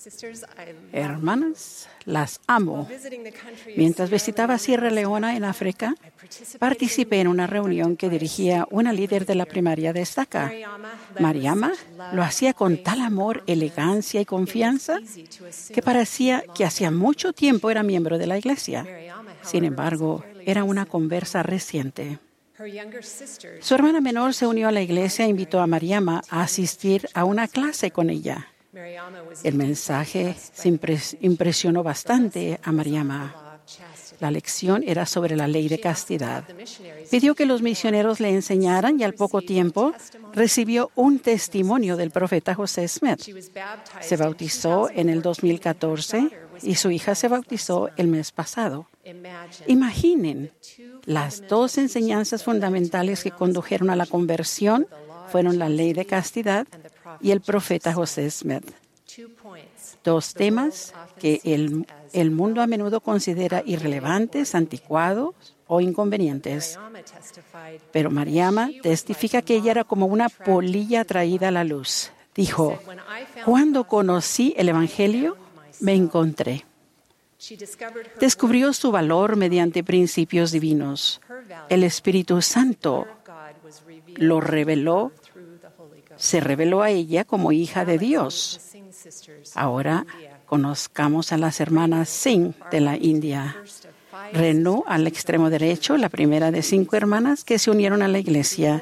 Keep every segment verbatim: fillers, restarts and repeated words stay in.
Hermanas, las amo. Mientras visitaba Sierra Leona en África, participé en una reunión que dirigía una líder de la primaria de Estaca. Mariama lo hacía con tal amor, elegancia y confianza que parecía que hacía mucho tiempo era miembro de la iglesia. Sin embargo, era una conversa reciente. Su hermana menor se unió a la iglesia e invitó a Mariama a asistir a una clase con ella. El mensaje se impres- impresionó bastante a Mariama. La lección era sobre la ley de castidad. Pidió que los misioneros le enseñaran y al poco tiempo recibió un testimonio del profeta José Smith. Se bautizó en el dos mil catorce y su hija se bautizó el mes pasado. Imaginen, las dos enseñanzas fundamentales que condujeron a la conversión fueron la ley de castidad y el profeta José Smith. Dos temas que el, el mundo a menudo considera irrelevantes, anticuados o inconvenientes. Pero Mariama testifica que ella era como una polilla traída a la luz. Dijo, cuando conocí el Evangelio, me encontré. Descubrió su valor mediante principios divinos. El Espíritu Santo lo reveló, se reveló a ella como hija de Dios. Ahora conozcamos a las hermanas Singh de la India. Renu, al extremo derecho, la primera de cinco hermanas que se unieron a la iglesia.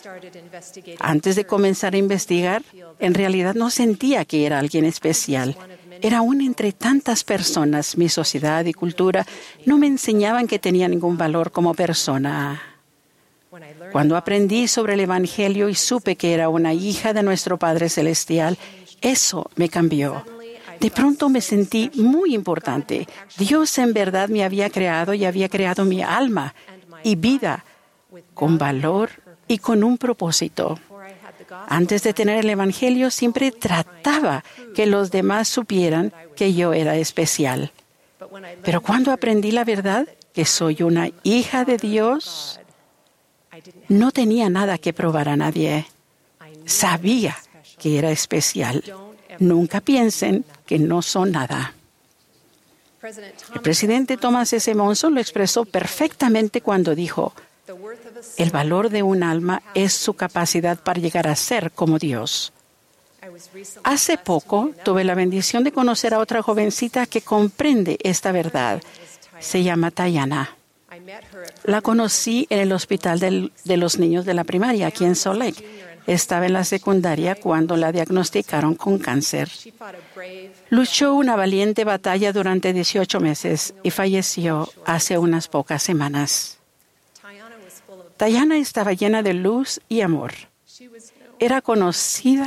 Antes de comenzar a investigar, en realidad no sentía que era alguien especial. Era una entre tantas personas. Mi sociedad y cultura no me enseñaban que tenía ningún valor como persona. Cuando aprendí sobre el Evangelio y supe que era una hija de nuestro Padre Celestial, eso me cambió. De pronto me sentí muy importante. Dios en verdad me había creado y había creado mi alma y vida con valor y con un propósito. Antes de tener el Evangelio, siempre trataba que los demás supieran que yo era especial. Pero cuando aprendí la verdad, que soy una hija de Dios, no tenía nada que probar a nadie. Sabía que era especial. Nunca piensen que no son nada. El presidente Thomas S. Monson lo expresó perfectamente cuando dijo, el valor de un alma es su capacidad para llegar a ser como Dios. Hace poco tuve la bendición de conocer a otra jovencita que comprende esta verdad. Se llama Tayana. La conocí en el hospital del, de los niños de la primaria aquí en Salt Lake. Estaba en la secundaria cuando la diagnosticaron con cáncer. Luchó una valiente batalla durante dieciocho meses y falleció hace unas pocas semanas. Tayana estaba llena de luz y amor. Era conocida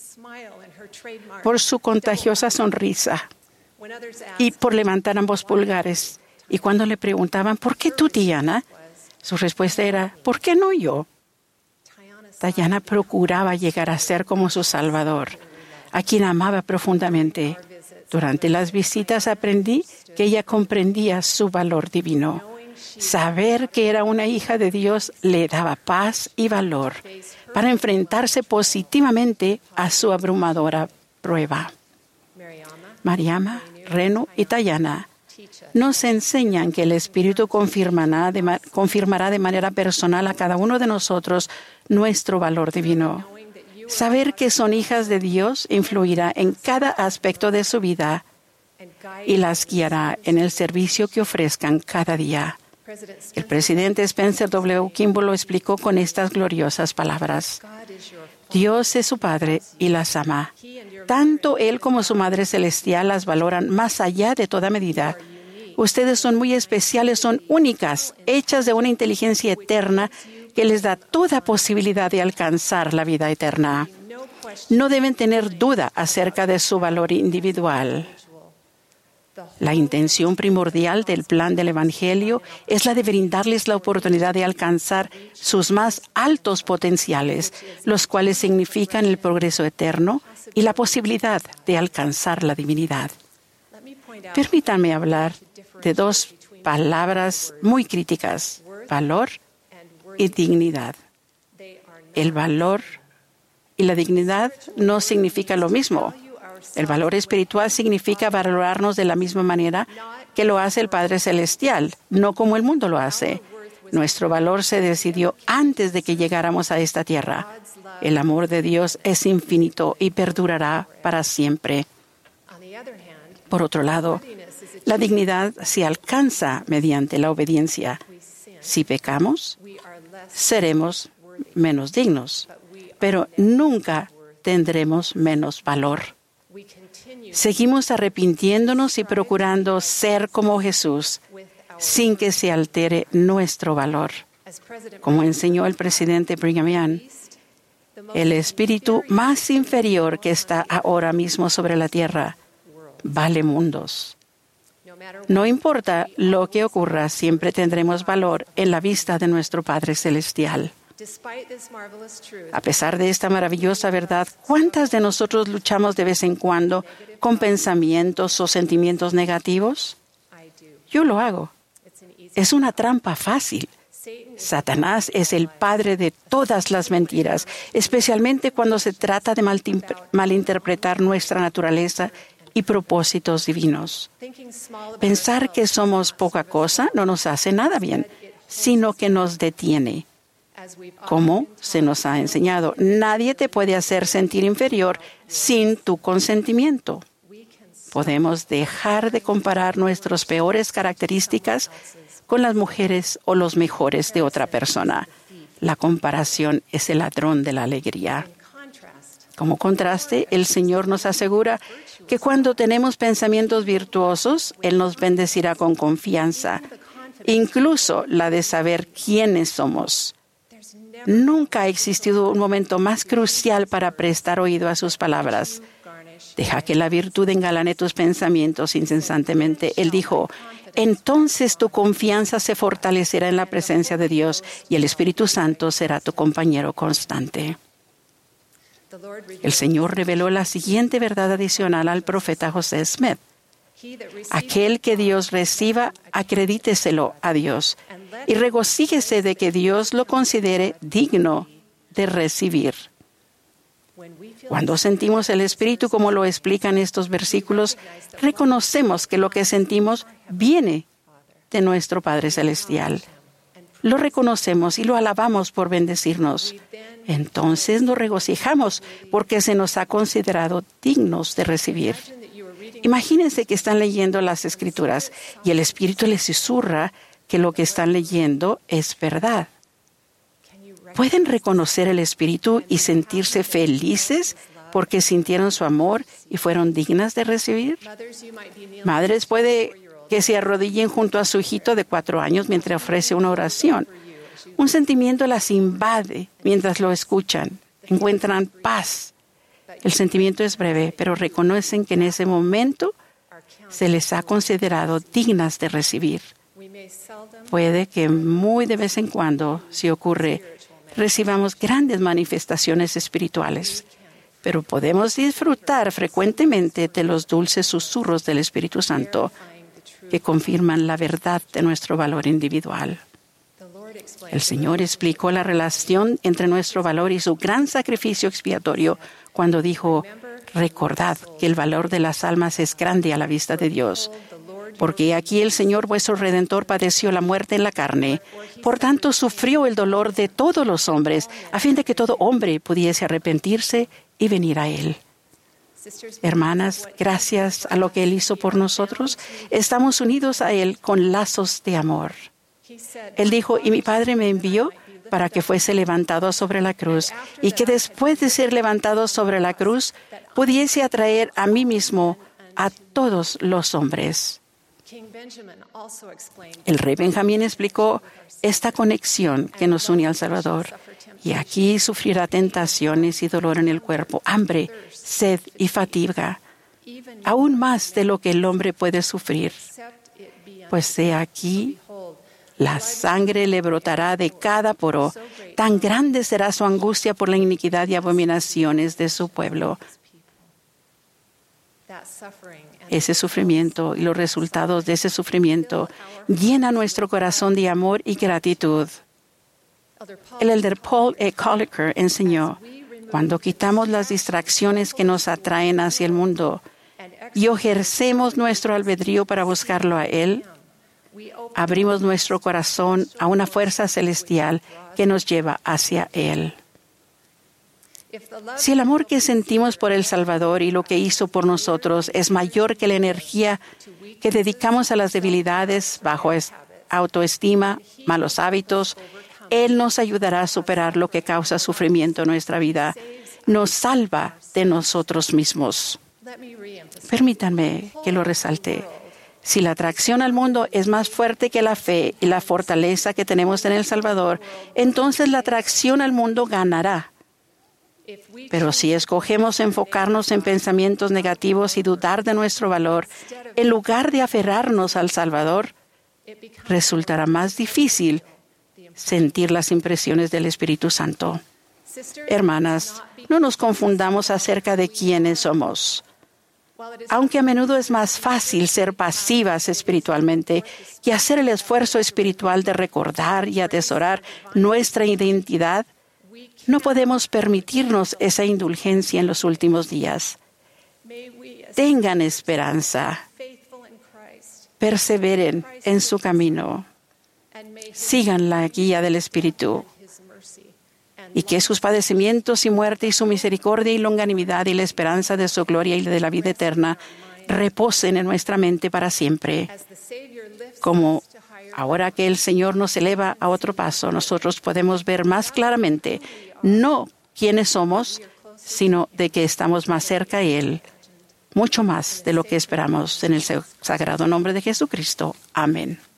por su contagiosa sonrisa y por levantar ambos pulgares. Y cuando le preguntaban, ¿por qué tú, Tayana? Su respuesta era, ¿por qué no yo? Tayana procuraba llegar a ser como su Salvador, a quien amaba profundamente. Durante las visitas aprendí que ella comprendía su valor divino. Saber que era una hija de Dios le daba paz y valor para enfrentarse positivamente a su abrumadora prueba. Mariama, Renu y Tayana nos enseñan que el Espíritu confirmará de, ma- confirmará de manera personal a cada uno de nosotros nuestro valor divino. Saber que son hijas de Dios influirá en cada aspecto de su vida y las guiará en el servicio que ofrezcan cada día. El presidente Spencer W. Kimball lo explicó con estas gloriosas palabras. Dios es su Padre y las ama. Tanto Él como su Madre Celestial las valoran más allá de toda medida. Ustedes son muy especiales, son únicas, hechas de una inteligencia eterna que les da toda posibilidad de alcanzar la vida eterna. No deben tener duda acerca de su valor individual. La intención primordial del plan del Evangelio es la de brindarles la oportunidad de alcanzar sus más altos potenciales, los cuales significan el progreso eterno y la posibilidad de alcanzar la divinidad. Permítanme hablar de dos palabras muy críticas, valor y dignidad. El valor y la dignidad no significan lo mismo. El valor espiritual significa valorarnos de la misma manera que lo hace el Padre Celestial, no como el mundo lo hace. Nuestro valor se decidió antes de que llegáramos a esta tierra. El amor de Dios es infinito y perdurará para siempre. Por otro lado, la dignidad se alcanza mediante la obediencia. Si pecamos, seremos menos dignos, pero nunca tendremos menos valor. Seguimos arrepintiéndonos y procurando ser como Jesús, sin que se altere nuestro valor. Como enseñó el presidente Brigham Young, el espíritu más inferior que está ahora mismo sobre la tierra vale mundos. No importa lo que ocurra, siempre tendremos valor en la vista de nuestro Padre Celestial. A pesar de esta maravillosa verdad, ¿cuántas de nosotros luchamos de vez en cuando con pensamientos o sentimientos negativos? Yo lo hago. Es una trampa fácil. Satanás es el padre de todas las mentiras, especialmente cuando se trata de malinterpretar nuestra naturaleza y propósitos divinos. Pensar que somos poca cosa no nos hace nada bien, sino que nos detiene. Como se nos ha enseñado, nadie te puede hacer sentir inferior sin tu consentimiento. Podemos dejar de comparar nuestras peores características con las mujeres o los mejores de otra persona. La comparación es el ladrón de la alegría. Como contraste, el Señor nos asegura que cuando tenemos pensamientos virtuosos, Él nos bendecirá con confianza, incluso la de saber quiénes somos. Nunca ha existido un momento más crucial para prestar oído a sus palabras. Deja que la virtud engalane tus pensamientos incesantemente. Él dijo, entonces tu confianza se fortalecerá en la presencia de Dios y el Espíritu Santo será tu compañero constante. El Señor reveló la siguiente verdad adicional al profeta José Smith. Aquel que Dios reciba, acredíteselo a Dios y regocíjese de que Dios lo considere digno de recibir. Cuando sentimos el Espíritu, como lo explican estos versículos, reconocemos que lo que sentimos viene de nuestro Padre Celestial. Lo reconocemos y lo alabamos por bendecirnos. Entonces nos regocijamos porque se nos ha considerado dignos de recibir. Imagínense que están leyendo las Escrituras y el Espíritu les susurra que lo que están leyendo es verdad. ¿Pueden reconocer el Espíritu y sentirse felices porque sintieron su amor y fueron dignas de recibir? Madres, puede que se arrodillen junto a su hijito de cuatro años mientras ofrece una oración. Un sentimiento las invade mientras lo escuchan. Encuentran paz. El sentimiento es breve, pero reconocen que en ese momento se les ha considerado dignas de recibir. Puede que muy de vez en cuando, si ocurre, recibamos grandes manifestaciones espirituales, pero podemos disfrutar frecuentemente de los dulces susurros del Espíritu Santo que confirman la verdad de nuestro valor individual. El Señor explicó la relación entre nuestro valor y su gran sacrificio expiatorio cuando dijo, recordad que el valor de las almas es grande a la vista de Dios, porque aquí el Señor vuestro Redentor padeció la muerte en la carne, por tanto sufrió el dolor de todos los hombres, a fin de que todo hombre pudiese arrepentirse y venir a Él. Hermanas, gracias a lo que Él hizo por nosotros, estamos unidos a Él con lazos de amor. Él dijo, y mi Padre me envió para que fuese levantado sobre la cruz, y que después de ser levantado sobre la cruz, pudiese atraer a mí mismo a todos los hombres. El rey Benjamín explicó esta conexión que nos une al Salvador. Y aquí sufrirá tentaciones y dolor en el cuerpo, hambre, sed y fatiga, aún más de lo que el hombre puede sufrir. Pues de aquí la sangre le brotará de cada poro, tan grande será su angustia por la iniquidad y abominaciones de su pueblo. Ese sufrimiento y los resultados de ese sufrimiento llenan nuestro corazón de amor y gratitud. El elder Paul E. Colliker enseñó, Cuando quitamos las distracciones que nos atraen hacia el mundo y ejercemos nuestro albedrío para buscarlo a Él, abrimos nuestro corazón a una fuerza celestial que nos lleva hacia Él. Si el amor que sentimos por el Salvador y lo que hizo por nosotros es mayor que la energía que dedicamos a las debilidades, bajo autoestima, malos hábitos, Él nos ayudará a superar lo que causa sufrimiento en nuestra vida. Nos salva de nosotros mismos. Permítanme que lo resalte. Si la atracción al mundo es más fuerte que la fe y la fortaleza que tenemos en el Salvador, entonces la atracción al mundo ganará. Pero si escogemos enfocarnos en pensamientos negativos y dudar de nuestro valor, en lugar de aferrarnos al Salvador, resultará más difícil sentir las impresiones del Espíritu Santo. Hermanas, no nos confundamos acerca de quiénes somos. Aunque a menudo es más fácil ser pasivas espiritualmente y hacer el esfuerzo espiritual de recordar y atesorar nuestra identidad, no podemos permitirnos esa indulgencia en los últimos días. Tengan esperanza. Perseveren en su camino. Sigan la guía del Espíritu. Y que sus padecimientos y muerte y su misericordia y longanimidad y la esperanza de su gloria y de la vida eterna reposen en nuestra mente para siempre. Como ahora que el Señor nos eleva a otro paso, nosotros podemos ver más claramente no quiénes somos, sino de que estamos más cerca de Él, mucho más de lo que esperamos en el sagrado nombre de Jesucristo. Amén.